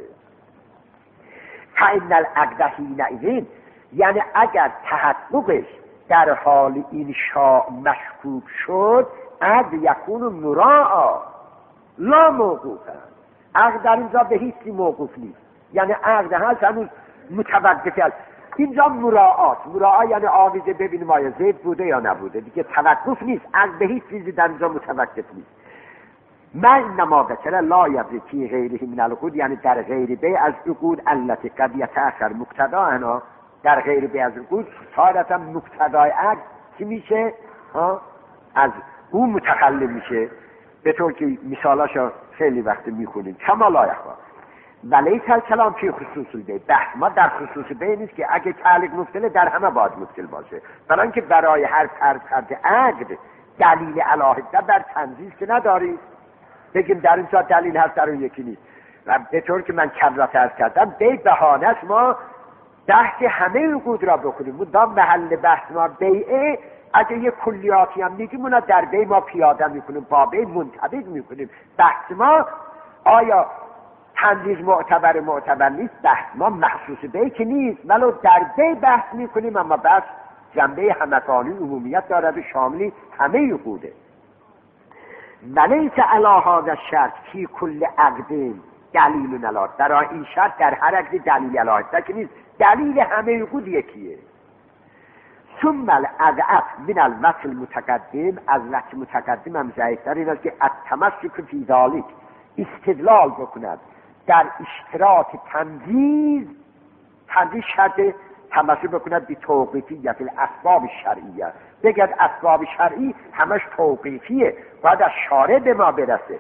فإن العقد حینئذ، یعنی اگر تحققش در حال انشاء مشکوک شد، عقد یکون مراعا لا موقوفه. عقد در اینجا به هیچی موقوف نیست، یعنی عقد هست هنوز متوقف است. اینجا مراعات، مراعات یعنی آویزه ببینیم آیا زید بوده یا نبوده، دیگه توقف نیست. عقد به هیچ چیزی در اینجا متوقف نیست. من نما بچره لا یبری فی غیره من العقود، یعنی در غیر بی از عقود التي قد یتأخر مقتضاها در غیر بیع از عقود قاعدتا مقتضای عقد چی میشه؟ از اون متخلف میشه، به طور که مثالاشو خیلی وقت میخونیم. کما لا یخفی ولیس الکلام فی خصوص البیع، بحث ما در خصوص بیع نیست که اگه تعلیق مبطل در همه باید مبطل باشه، برای اینکه برای هر فرد فرد عقد دلیل علاهده بر تنزیز که نداری بگیم در این ساعت دلیل هست در اون یکی نیست. و به طور که من کذات عرض کردم بیع بهانه است ما بحث همه عقود را بکنیم. اون محل بحث ما بیعه، اگه یه کلیاتی هم میگیم اونا در بیع ما پیاده میکنیم، با بیع منطبق میکنیم. بحث ما آیا تنزیز معتبر معتبر نیست، بحث ما مخصوص بیع که نیست، ولو در بیع بحث میکنیم، اما بحث جنبه همکانی عمومیت دارد و شاملی همه عقوده. ولیس علی هذا الشرط فی کل عقد دلیل علی، در این شرط در هر عقد دلیل علی که نیست، دلیل همه عقود یکیه. ثم الاضعف من الوصل المتقدم، از وصل متقدم هم ضعیف‌تر این است که التمسک فی ذلک، استدلال بکند در اشتراط تنزیز، تنزیز شرط تمسک بکند بی توقیفیت الاسباب شرعیه، بگد اسباب شرعی همش توقیفیه، باید از شارع به ما برسه.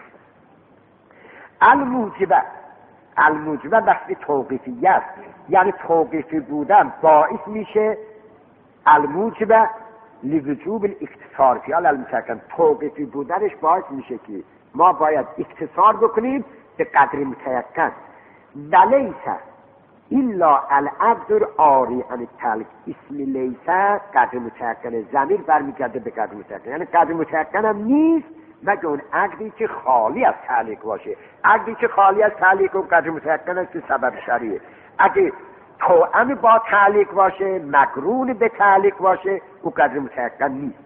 الموجبه، الموجبه وقتی توقیفیت یعنی توقیفی بودن باعث میشه، الموجبه لوجوب الاختصار فی المتکن، توقیفی بودنش باعث میشه که ما باید اختصار بکنیم به قدر متیقن. ولیس الا العبد آری عن التعلیق، اسم لیسه قدر متیقن، ضمیر برمیگرده به قدر متیقن، یعنی قدر متیقن هم نیست مگه اون عقدی که خالی از تعلیق باشه. عقدی که خالی از تعلیق و قدر متیقن است که سبب شرعیه. اگه توأم با تعلیق باشه، مقرون به تعلیق باشه، او قدر متیقن نیست.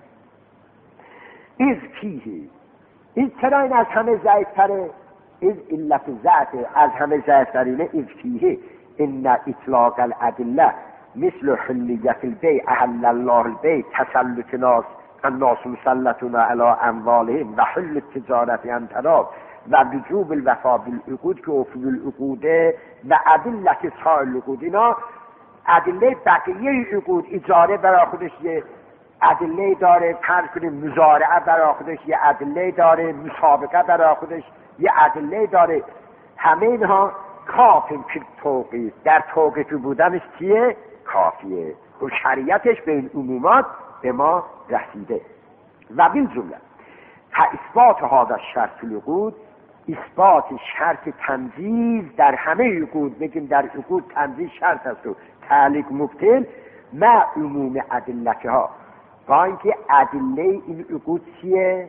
از فیه، این چرا این از همه ضعیف‌تره؟ از علت ضعف از همه ضعیف‌ترینه. از فیه ان اطلاق الادله مثل حلیت البیع، احل الله البیع، تسلط ناس الناس مسلطون علی اموالهم و حل التجارت عن طرف و وجوب الوفا بالعقود که افضل العقوده و ادله سائر العقود، اینا ادله بقیه عقود، اجاره برای خودش یه ادله داره، فرض کنیم مزارعه برای خودش یه ادله داره، مسابقه برای خودش یه ادله داره، همه اینها کافیم که توقیف در توقیف بودنش چیه؟ کافیه و شریعتش به این عمومات به ما رسیده. و بین جمله تا اثبات هذا شرط العقود، اثبات شرط تنزیز در همه عقود، بگیم در عقود تنزیز شرط است و تعلیق مبطل، مع عموم ادلتها، با اینکه ادله این عقود چیه؟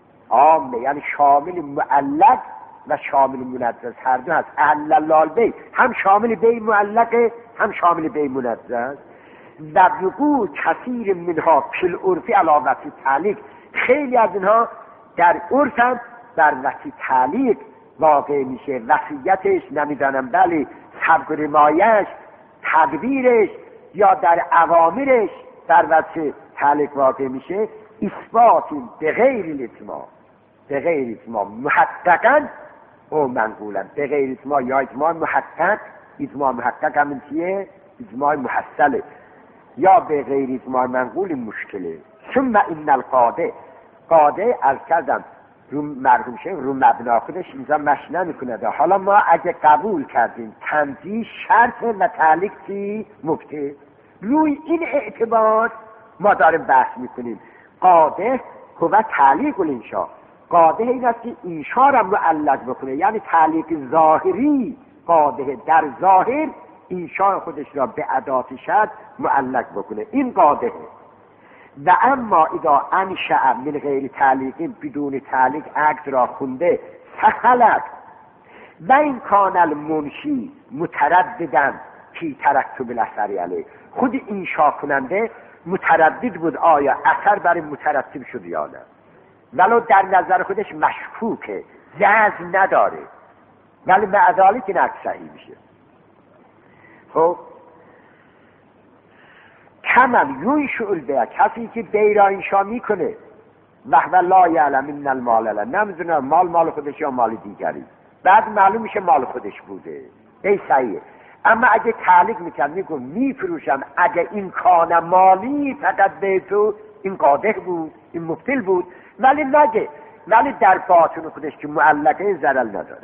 عامه، یعنی شامل معلق و شامل منجز هر دو هست. احل الله البیع هم شامل بیع معلقه هم شامل بیع منجز. و عقود کثیر منها فی العرف علی وجه تعلیق، خیلی از اینها در عرف هم بر وجه تعلیق واقع میشه، وصیتش نمیدانم بله سبک و رمایش، تدبیرش یا در اوامرش در وجه تعلیق واقع میشه. اثبات به غیر الاتمام، به غیر اتمام محققا او منقولا، به غیر اتمام یا اتمام محقق، اتمام محقق همین چیه؟ اتمام محصله، یا به غیر اتمام منقول مشکله. ثم ان القاده، قاده از کردم رو مرحوم شه رو مبنا خودش اینجا مش نمیکنه. حالا ما اگه قبول کردیم تنزیه شرط و تعلیق چی؟ مبطل، روی این اعتبار ما داریم بحث میکنیم. قاده هو تعلیق الانشاء، قاده این است که انشاء را معلق بکنه، یعنی تعلیق ظاهری. قاده در ظاهر انشاء خودش را به ادات شرط معلق بکنه، این قاده. و اما اذا انشأ من غیر تعلیق، بدون تعلیق عقد را خونده، سخلت و این کان المنشی مترددا فی ترتب الاثر علیه، خود انشاء کننده متردد بود آیا اثر برای مترتب شد یا نه، ولو در نظر خودش مشکوکه، جزم نداره، ولی معذالی که نقص صحیح میشه. خب کمن یونشئ البیع، کسی که بیع را انشا میکنه و هو لا یعلم ان المال له، نمیدونه مال مال خودش یا مال دیگری، بعد معلوم میشه مال خودش بوده، بیع صحیحه. اما اگه تعلیق میکرد میگم میفروشم اگه این کان مالی فقط به تو این قادح بود این مبطل بود، ولی نگه ولی در باطن خودش که معلقه ضرر نداره.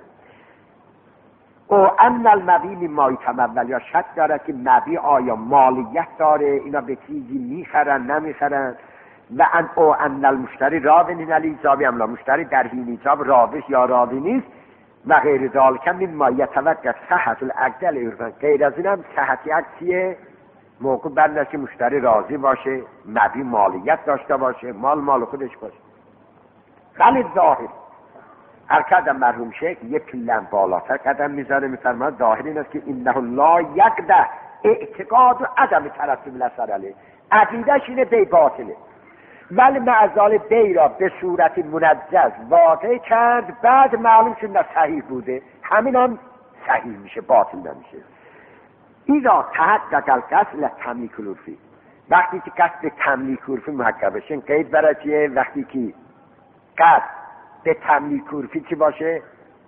او ان المبی ما یتمول، یا شک داره که مبی آیا مالیت داره، اینا به چیزی میخرن نمیخرن. و ان او ان المشتری راضی نلیزابی املا، مشتری در این ایجاب راضی یا راضی نیست. و غیر ذالک مما یتوقف صحت العقد عرفا، غیر از این هم صحت عکسیه موقع بر که مشتری راضی باشه، مبی مالیت داشته باشه، مال مال خودش باشه. ولی ظاهر هر قدم مرحوم شیخ یک پلن بالاتر قدم میذاره، میفرماید ظاهر این است که انه لا یقده اعتقاد و عدم ترتب الاثر علیه، عقیدهش اینه بی باطله، ولی معزال بی را به صورت منجز واقع کرد، بعد معلوم شد نه صحیح بوده، همین هم صحیح میشه باطل نمیشه. اینا تحقق القصد تملیک العرفی، وقتی که قصد تملیک عرفی محقق بشه، قید برای چیه؟ وقتی که قصد به تملیک عرفی چی باشه؟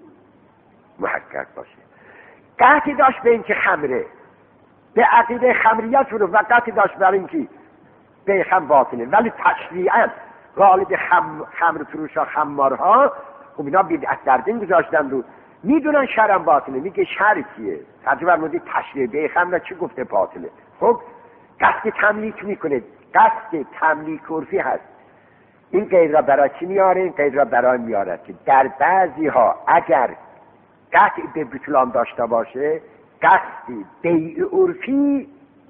محقق باشه. قصدی داشت به این که خمره، به عقیده خمریت رو، و قصدی داشت برای این که به خم باطله، ولی تشریعاً غالب خم خمر فروشا خمارها خب اینا بدعت در دین گذاشتن رو، میدونن شرم باطله، میگه شر چیه؟ ترجمه فرمودی تشریع به خمر چی گفته باطله؟ خب قصد تملیک میکنه، قصد تملیک عرفی هست. این قید را برای چی میاره؟ این قید را برای میاره که در بعضی ها اگر قطع به بطلان داشته باشه، قصد بیع عرفی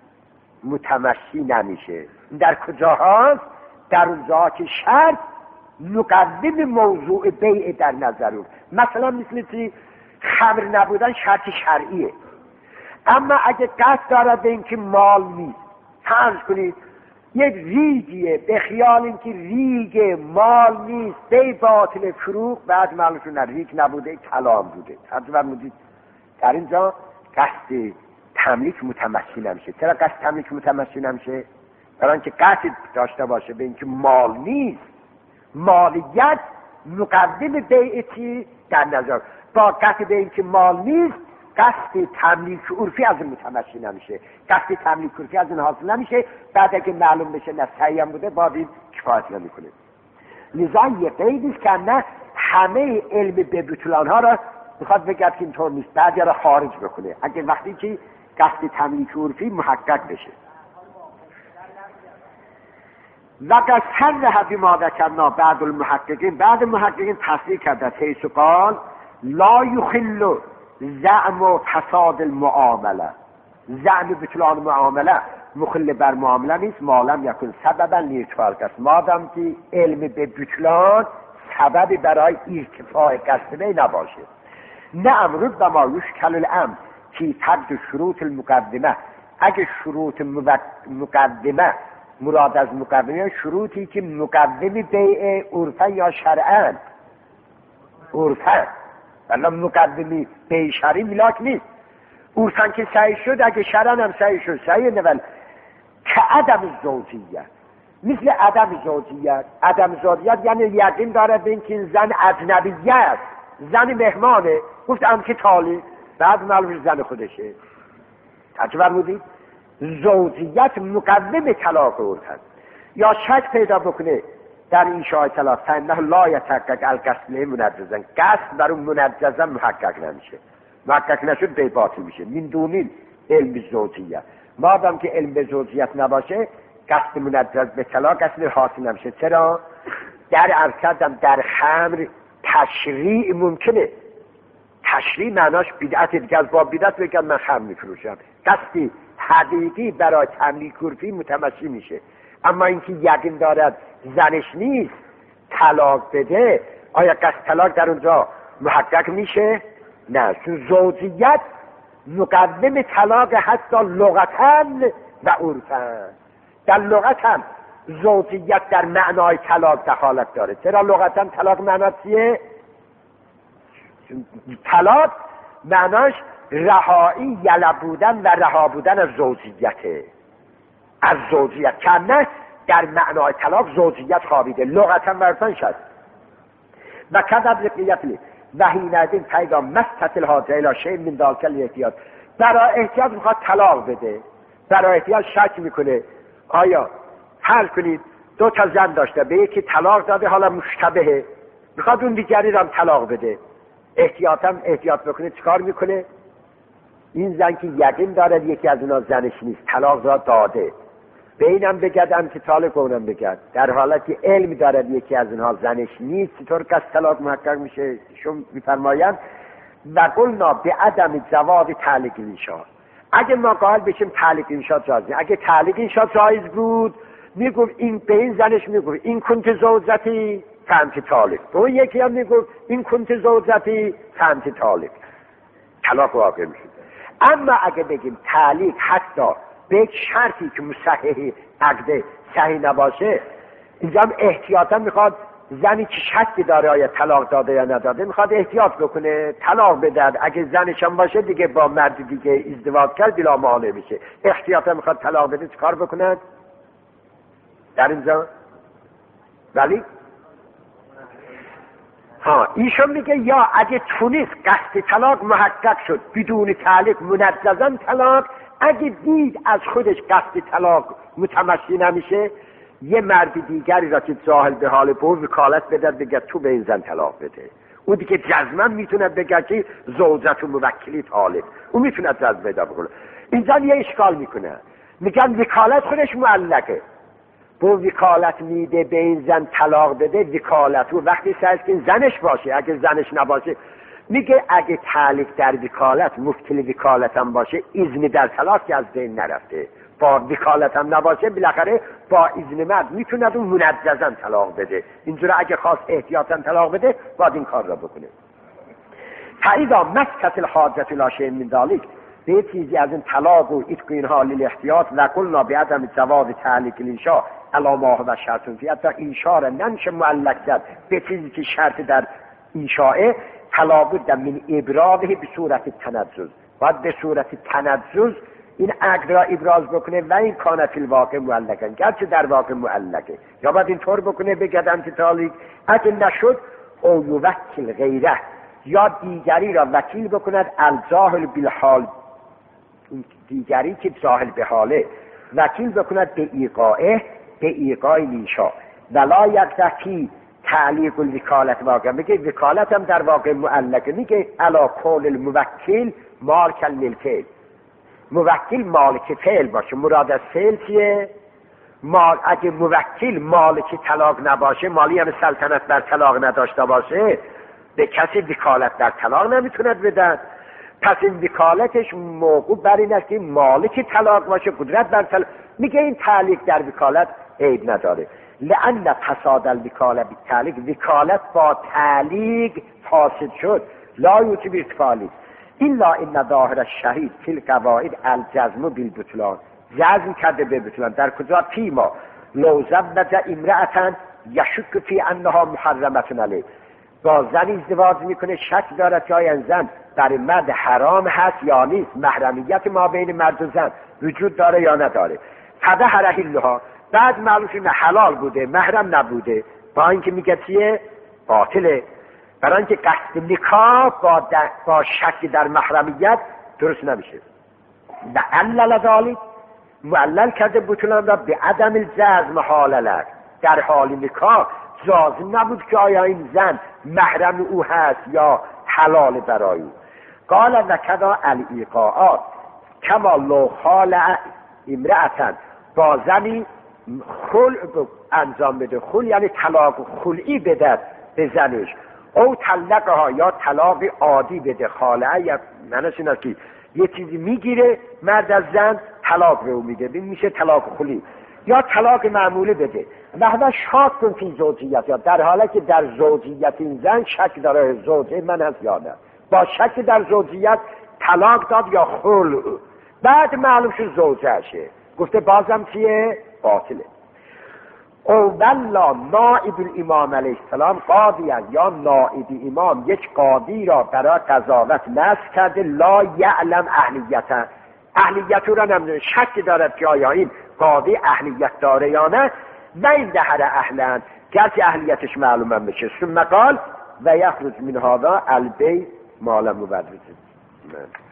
متمشی نمیشه. در کجا هست؟ در اونجا که شرط مقدم موضوع بیع در نظر اون، مثلا مثل چی؟ خمر نبودن شرط شرعیه، اما اگه قصد دارد به اینکه مال نیست، فرض کنید یک ریگیه، به خیال اینکه ریگ مال نیست، بی باطل فروغ، بعد معلومشون نه ریگ نبوده کلام بوده. حضور مدید در اینجا قصد تملیک متمشی نمیشه. چرا قصد تملیک متمشی نمیشه؟ برای اینکه قصد داشته باشه به اینکه مال نیست، مالیت مقدم بیعتی در نظر، با قصد به اینکه مال نیست قصد تملیک عرفی از این متمشی نمیشه، قصد تملیک عرفی از این حاصل نمیشه. بعد اگه معلوم بشه نه صحیح هم بوده باز این کفایت نمیکنه. لذا یه قیدیست که نه همه علم به بطلان ها را میخواد بگرد که اینطور نیست، بعد یا را خارج بکنه اگه وقتی که قصد تملیک عرفی محقق بشه. و قد صرح بما ذکرنا بعد المحققین، بعد محققین تصریح کرده حیث قال لا یخل زعم و فساد المعامله، زعم بطلان معامله مخل بر معامله نیست، مالم یکن سببا لیرتفاع است، مادام که علم به بطلان سببی برای ارتفاع قصد نباشه. نه امرود به ما یشکل الامر که فرد شروط المقدمه، اگه شروط مقدمه مراد از مقدمه شروطی که مقدم بیع عرفا یا شرعا، عرفا ولی مقدمی بیع شرعی ملاک نیست، عرفا که صحیح شد اگه شرعا هم صحیح شد صحیح نول که عدم زوجیت، مثل عدم زوجیت. عدم زوجیت یعنی یقین داره به اینکه این زن اجنبیه است، زن مهمانه، گفت ام که تالی، بعد معلومش زن خودشه. ترجمه فرمودید زوجیت مقدم طلاق عرفا. یا شک پیدا بکنه در این شای طلاق فانه لا یتحقق القصد منجزا، قصد بر اون منجزا محقق نمیشه، محقق نشد بی باطل میشه. من دونین علم زوجیت، مادام که علم به زوجیت نباشه قصد منجز به طلاق قصد حاصل نمیشه. چرا؟ در عرض کردم در خمر تشریع ممکنه، تشریع معناش بدعت دیگه، از با بدعت بگم من خمر میفروشم، قصد حقیقی برای تملیک عرفی متمشی میشه. اما اینکه یقین دارد زنش نیست طلاق بده، آیا قصد طلاق در اونجا محقق میشه؟ نه، چون زوجیت مقدم طلاق حتی لغتاً و عرفاً. در لغت هم زوجیت در معنای طلاق دخالت داره. چرا لغتاً طلاق معنی چیه؟ طلاق معناش رهایی، یلب بودن و رها بودن از زوجیته، از زوجیت که نه در معنای طلاق زوجیت خوابیده لغتا ورزن شد. و کذب لقیت لی و حینئذ پیدا مستت الحاجه الی شیء من ذلک الاحتیاط، برای احتیاط میخواد طلاق بده، برای احتیاط شک میکنه آیا حل کنید دو تا زن داشته، به یکی طلاق داده حالا مشتبهه، میخواد اون دیگری رو هم طلاق بده، احتیاطم احتیاط بکنه چیکار میکنه؟ این زن که یقین داره یکی از اونا زنش نیست، طلاق را داده، به اینم بگد امتثال کنم بگد، در حالتی علم داره یکی از اونها زنش نیست، چطور که از طلاق محقق میشه؟ شما میفرمایند و قلنا به عدم جواز تعلیق الانشاء. اگه ما قائل بشیم تعلیق انشاء جایز، اگه تعلیق انشاء جایز بود میگفت این به این زنش میگفت این کنت زوجتی فهمت طالق، به اون یکی هم میگفت این کنت زوجتی فهمت طالق، طلاق واقع میشه. اما اگه بگیم تعلیق حتی به یک شرطی که مصحح عقد صحیح نباشه، اینجا هم احتیاطا میخواد زنی که شکی داره آیا طلاق داده یا نداده میخواد احتیاط بکنه طلاق بدهد، اگه زنش هم باشه دیگه با مرد دیگه ازدواج کرد بلا مانع میشه، احتیاطا میخواد طلاق بده، چه کار بکنه در اینجا؟ ولی ها ایشون میگه یا اگه تونست قصد طلاق محقق شد بدون تعلیق منجزا طلاق، اگه دید از خودش قصد طلاق متمشی نمیشه یه مرد دیگری را که جاهل به حال به وکالت بده بگه تو به این زن طلاق بده، اون دیگه جزما میتونه بگه که زوجت و موکلی طالق، اون میتونه جزم بده بکنه. اینجا یه اشکال میکنه، میگن وکالت خودش معلقه، با وکالت میده به این زن طلاق بده، وکالت و وقتی سرش که زنش باشه، اگه زنش نباشه میگه اگه تعلیق در وکالت مفتل وکالت هم باشه اذن در طلاق که از بین نرفته، با وکالت هم نباشه بالاخره با اذن مرد میتونه اون منجزا طلاق بده، اینجوری اگه خواست احتیاطا طلاق بده باید این کار را بکنه. فاذا مسکت الحاجت لا شیء من ذلک، به چیزی از این طلاق و اتق اینها للاحتیاط و قلنا بعدم جواز تعلیق الانشاء علی ما هو شرط فی، حتی انشاء را نمیشه معلق کرد به چیزی که شرط در انشاء، تلابد من ابرازه به صورت تنزل، باید به صورت تنزل این عقد را ابراز بکنه و این کانه فی الواقع معلقا، گرچه در واقع معلقه، یا باید اینطور بکنه بگدن که تعلیق اگه نشد او یوکل غیره، یا دیگری را وکیل بکند الجاهل بالحال، دیگری که جاهل به حاله وکیل بکند به ایقاعه، به ایقاع انشاء ولا یقتضی تعلیق الوکالت واقع، میگه وکالت هم در واقع معلقه، میگه علا قول الموکل مالک للفعل، موکل مالک فعل باشه، مراد از فعل چیه؟ مال اگه موکل مالک طلاق نباشه، مالی هم سلطنت بر طلاق نداشته باشه، به کسی وکالت در طلاق نمیتوند بدن، پس این وکالتش موقوف بر این است که مالک طلاق باشه، قدرت بر طلاق، میگه این تعلیق در وکالت عیب نداره، لأن فساد الوکاله بالتعلیق، وکالت با تعلیق فاسد شد، لا یوجب ارتفاعی الا ان ظاهر الشهید فی القواعد الجزم بالبطلان، جزم کرده به بطلان، در کجا؟ فیما لو زوج امرأة یشک فی انها محرمة علیه، با زن ازدواج میکنه شک دارد که آیا زن برای مرد حرام هست یا نیست، محرمیت ما بین مرد و زن وجود داره یا نداره، فظهر حلها، بعد معلوم شد حلال بوده محرم نبوده، با اینکه میگه چیه؟ باطله، برای اینکه قصد نکاح با, با شک در محرمیت درست نمیشه. لعلل ذالک، معلل کرده بطلان را به عدم الجزم حاللک، در حال نکاح لازم نبود که آیا این زن محرم او هست یا حلال برای او. قال و کذا الایقاعات کما لو خالع امرأة، با زنی خلع انجام بده، خلع یعنی طلاق خلعی بده به زنش، او طلقها یا طلاق عادی بده، خالعه یا معنیش اینه که یه چیزی میگیره مرد از زن طلاق به او میده، این میشه طلاق خلعی، یا طلاق معمولی بده، لحظه شاک کن فی زوجیت، یا در حالی که در زوجیت این زن شک داره زوجه من هست یا نه، با شک در زوجیت طلاق داد یا خلع، بعد معلوم شد زوجهشه، گفته بازم چیه؟ باطله. او والله نائب الامام علیه السلام قاضیان، یا نائب امام یک قاضی را برای قضاوت نصب کرده، لا یعلم اهلیت، اهلیت را نمیدونه، شک دارد که آیا این قاضی اهلیت داره یا نه، و این دهر اهلن، گرچه اهلیتش معلوم هم بشه، ثم قال و یخرج من هذا البی ما لم یبرز.